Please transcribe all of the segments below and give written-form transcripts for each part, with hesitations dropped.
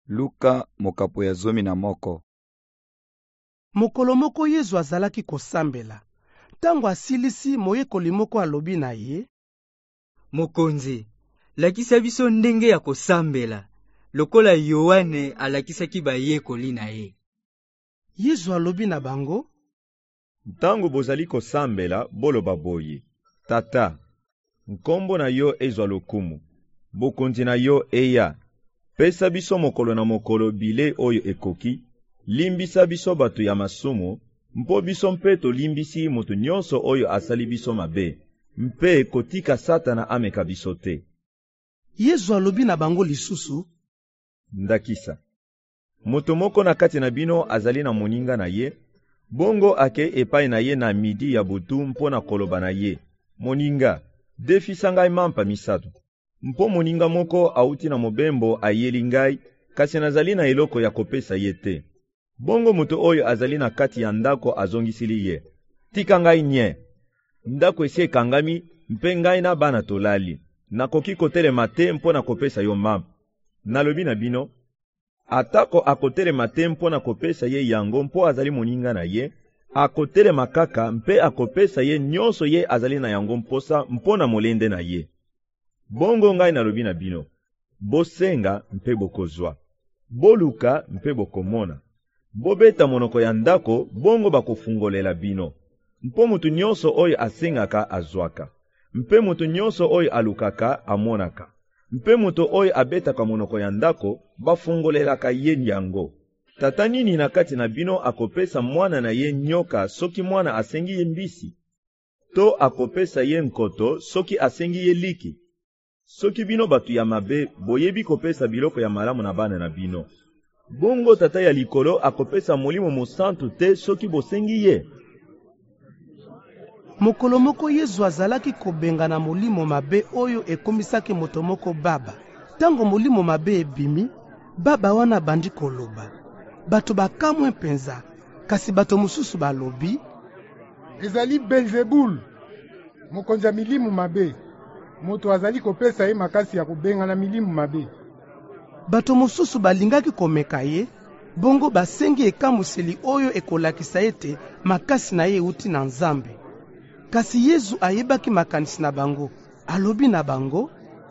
Luka mokapo ya 11. Mokolo moko Yesu azalaki kosambela. Tango asilisi moyekoli moko alobi na ye: Mokonzi, lakisa biso ndenge ya kosambela, lokola Yohane alakisaki bayekoli na ye. Yesu alobi na bango: Ntango bozali kosambela, boloba boye: Tata, nkombo na yo ezwa lokumu, bokonzi na yo eya. Pesa biso mokolo na mokolo bile oyo ekoki, limbisa biso bato ya masumu, mpo biso mpe tolimbisi moto nyonso oyo asali biso mabe, mpe kotika Satana ameka biso te. Yesu alobi na bango lisusu: Ndakisa. Moto moko na kati na bino azali na moninga na ye, bongo ake epai na ye na midi ya butu mpo na koloba na ye: Moninga, defisa ngai mampa misato. Mpo moninga moko auti na mobembo ayeli ngai, kasi nazali na eloko ya kopesa ye te. Bongo moto oyo azali na kati ya ndako azongisili ye: Tika ngai nye. Ndako esi ekangami, mpe ngai na bana tolali. Nakoki kotelema te mpo na kopesa yo mampa. Nalobi na bino, atako akotelema te mpo na kopesa ye yango mpo azali moninga na ye, akotelema kaka mpe akopesa ye nyonso ye azali na yango mposa mpo na molende na ye. Bongo ngai nalobi na bino, bosenga mpe bokozwa, boluka mpe bokomona, bobeta monoko ya ndako bongo bakofungolela bino. Mpo mutu nyonso oyo asengaka azwaka, mpe mutu nyonso oyo alukaka amonaka, mpe mutu oyo abetaka monoko ya ndako bafungolelaka ye yango. Tata nini na kati na bino akopesa mwana na ye nyoka soki mwana asengi ye mbisi? To akopesa ye nkoto soki asengi ye liki? Soki bino batu ya mabe boyebi kopesa biloko ya malamu na bana na bino, bongo tata ya likolo akopesa molimo mosantu te soki bosengi ye. Mokolo moko Yesu azalaki kobenga na molimo mabe oyo ekomisaki moto moko baba. Tango molimo mabe ebimi, baba wana bandi koloba. Bato bakamwe penza, kasi bato mosusu balobi: Ezali Belzebul, mokonzi ya milimu mabe. Moto azali kopesa ye makasi ya kubenga na milimu mabe. Bato mosusu balingaki komeka ye, bongo basengi ekamuseli oyo ekolakisa ete makasi na ye euti na Nzambe. Kasi Yesu ayebaki makanisi na bango, alobi na bango: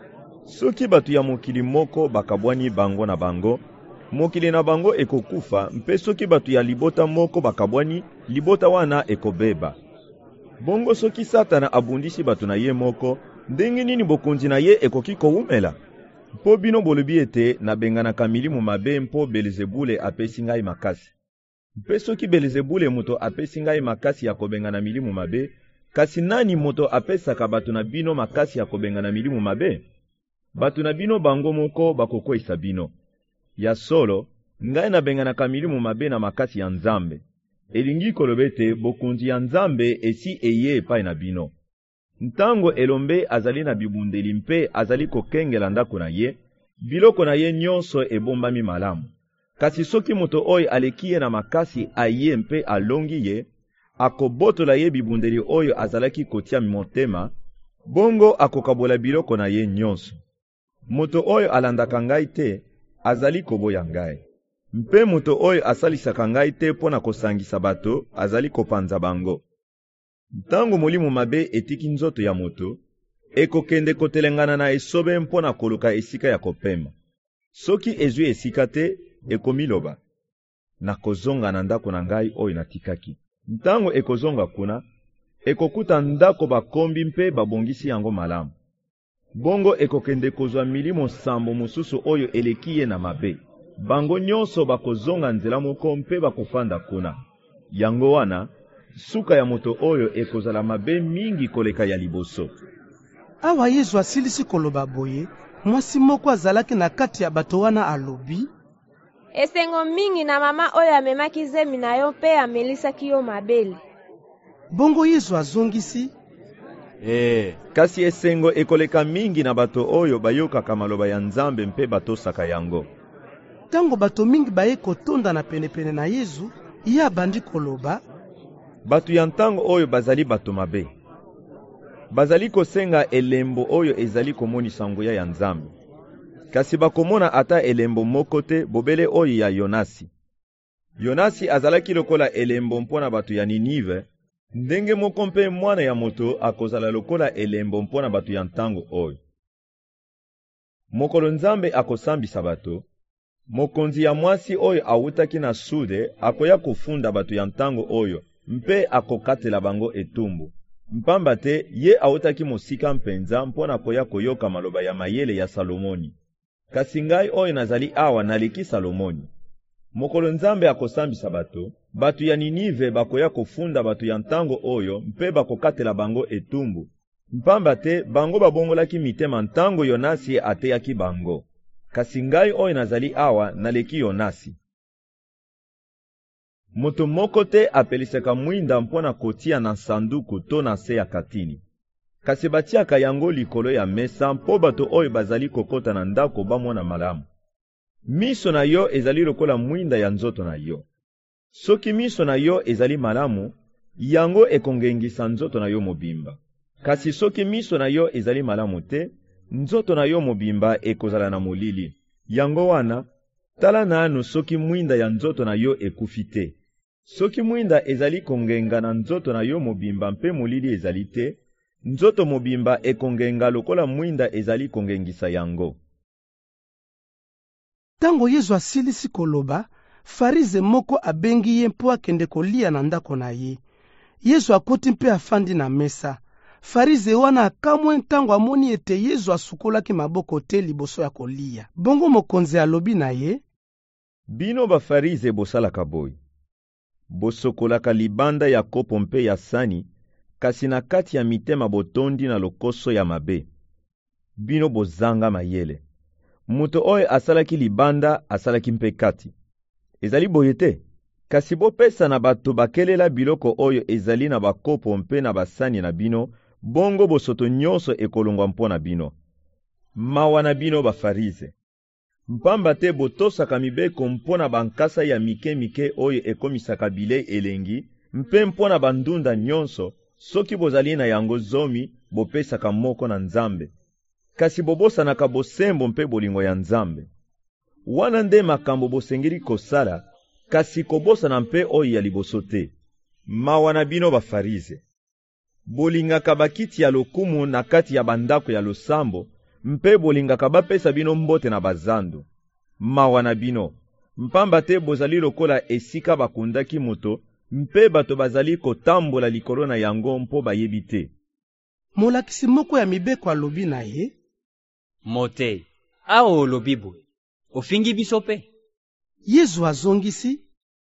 Soki batu ya mokili moko bakabwani bango na bango, mokili na bango ekokufa, mpe soki batu ya libota moko bakabwani, libota wana ekobeba. Bongo soki Satana abundisi batu na ye moko, ndenge nini bokonzi na ye ekoki koumela? Mpo bino bolobi ete nabenganaka milimu mabe mpo Belzebule apesi ngai makasi. Mpe soki Belzebule moto apesi ngai makasi ya kobengana milimu mabe, kasi nani moto apesaka batu na bino makasi ya kobengana milimu mabe? Batu na bino bango moko bakokwesa bino. Ya solo, ngai nabenganaka milimu mabe na makasi ya Nzambe. Elingi kolobete bokonzi ya Nzambe esi eye epai na bino. Ntango elombe azali na bibundeli mpe azali kokengela ndako na ye, biloko na ye nyonso ebombami malamu. Kasi soki moto oyo aleki ye na makasi aye mpe alongi ye, akobotola ye bibundeli oyo azalaki kotia motema, bongo akokabola biloko na ye nyonso. Moto oyo alandaka ngai te, azali koboya ngai. Mpe moto oyo asalisaka ngai te mpo na kosangisa bato, azali kopanza bango. Ntango molimo mabe etiki nzoto ya moto, ekokende kotelengana na esobe mpo na koluka esika ya kopema. Soki ezwi esika te, ekomiloba: nakozonga na ndako na ngai oyo natikaki. Ntango ekozonga kuna, ekokuta ndako bakombi mpe babongisi yango malamu. Bongo ekokende kozwa milimo sambo mosusu oyo eleki ye na mabe. Bango nyonso bakozonga nzela moko mpe bakofanda kuna. Yango wana, suka ya moto oyo ekozala mabe mingi koleka ya liboso. Awa Yesu asilisi koloba boye, mwasi moko azalaki na kati ya bato wana alobi: Esengo mingi na mama oyo amemaki zemi na yo mpe amelisaki yo mabele. Bongo Yesu azongisi: Kasi esengo ekoleka mingi na bato oyo bayokaka maloba ya Nzambe mpe batosaka yango. Tango bato mingi baye kotonda na penepene na Yesu, ye abandi koloba: Batu ya ntango oyo bazali bato mabe. Bazali kosenga elembo oyo ezali komonisa nguya ya Nzambe. kasi bakomona ata elembo moko te bobele oyo ya Yonasi. Yonasi azalaki lokola elembo mpona bato ya Ninive, ndenge moko mpe mwana ya moto akozala lokola elembo mpona bato ya ntango oyo. Mokolo Nzambe akosambisa bato, mokonzi ya mwasi oyo awutaki na sude akoya kofunda bato ya ntango oyo mpe akokatela bango etumbu. Mpamba te ye awutaki mosika mpenza mpona koya koyoka maloba ya mayele ya Salomoni. Kasi ngai oyo nazali awa naleki Salomoni. Mokolo Nzambe akosambisa bato, bato ya Ninive bakoya kofunda bato ya ntango oyo mpe bakokatela bango etumbu. Mpamba te bango babongolaki mitema ntango Yonasi ateyaki bango. Kasi ngai oyo nazali awa naleki Yonasi. Moto moko te apelisaka mwinda mpona kotia na sanduku to na se ya katini. Kasi batiaka yango likolo ya mesa mpo bato oyo bazali kokota na ndako bamona malamu. Miso na yo ezali lokola mwinda ya nzoto na yo. Soki miso na yo ezali malamu, yango ekongengisa nzoto na yo mobimba. Kasi soki miso na yo ezali malamu te, nzoto na yo mobimba ekozala na molili. Yango wana, tala nanu soki mwinda ya nzoto na yo ekufi te. Soki mwinda ezali kongenga na nzoto na yo mobimba mpe molili ezali te, nzoto mobimba ekongenga lokola mwinda ezali kongengisa yango. Tango Yesu asilisi koloba, Farize moko abengi ye mpo akende kolia na ndako na ye. Yesu akoti mpe afandi na mesa. Farize wana akamwe ntango amoni ete Yesu asukolaki maboko te liboso ya kolia. Bongo mokonzi alobi na ye, bino bafarize bosalaka boy. Bosokolaka libanda ya kopo mpe ya sani, kasi na kati ya mitema botondi na lokoso ya mabe. Bino bozanga mayele. Muto oyo asalaki libanda asalaki mpe kati. Ezali boye te, kasi bopesa na bato bakelela biloko oyo ezali na bakopo mpe na basani na bino, bongo bosoto nyonso ekolongwa mpona bino. Mawa na bino bafarize. Mpamba te botosaka mibeko mpona bankasa ya mike oyo ekomisaka bilei elengi, mpe mpona bandunda nyonso, soki bozali na yango zomi, bopesaka moko na Nzambe. Kasi bobosanaka bosembo mpe bolingo ya Nzambe. Wana nde makambo bosengeli kosala, kasi kobosana mpe oyo ya liboso te. Mawa na bino bafarize. Bolingaka bakiti ya lokumu na kati ya bandako ya losambo, mpe bolingaka bapesa bino mbote na bazando. Mawa na bino, mpamba te bozali lokola esika bakundaki moto, mpe bato bazali kotambola likolo na yango mpo bayebi te. Molakisi moko ya mibeko alobi na ye, Mote, awo olobi boye, ofingi biso pe? Yesu azongisi,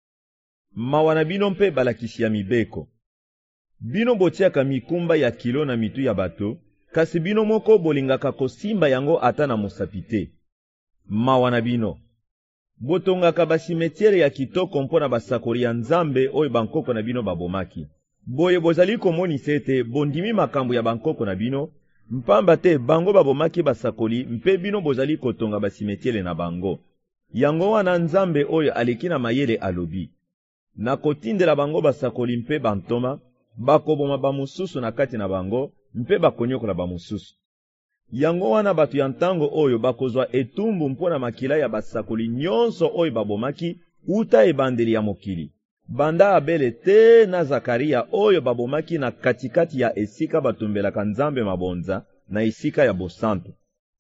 mawa na bino mpe balakisi ya mibeko. Bino botiaka mikumba ya kilo na mitu ya bato, kasi bino moko bolingaka kosimba yango ata na mosapi te. Mawa na bino. Botongaka basimetiere ya kitoko mpona basakoli ya Nzambe oyo bankoko na bino babomaki. Boye bozali komonisa ete bondimi makambo ya bankoko na bino, mpamba te bango babomaki basakoli mpe bino bozali kotonga basimetiere na bango. Yango wana Nzambe oyo aleki na mayele alobi, na kotindela bango basakoli mpe bantoma, bakoboma bamususu na kati na bango, mpe bakonyokola bamususu. Yango wana bato ya ntango oyo bakozwa etumbu mpona makila ya basakoli nyonso oyo babomaki uta ebandeli ya mokili. Banda Abele te na Zakaria oyo babomaki na katikati ya esika batumbelaka Nzambe mabonza na esika ya bosantu.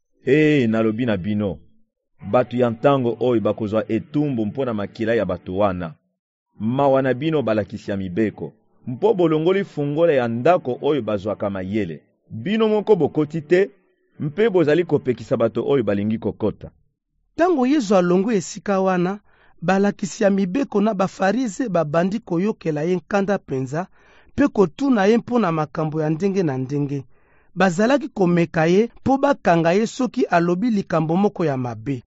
Nalobi na bino, bato ya ntango oyo bakozwa etumbu mpona makila ya bato wana. Mawa na bino balakisi ya mibeko, mpo bolongoli fungola ya ndako oyo bazwaka mayele. Bino moko bokoti te, mpe bozali kopekisa bato oyo balingi kokota. Tango Yesu alongo esika wana, balakisi ya mibeko na bafarize babandi koyokela ye nkanda penza, pe kotuna ye mpona makambo ya ndenge na ndenge. Bazalaki komeka ye mpo bakanga ye soki alobi likambo moko ya mabe.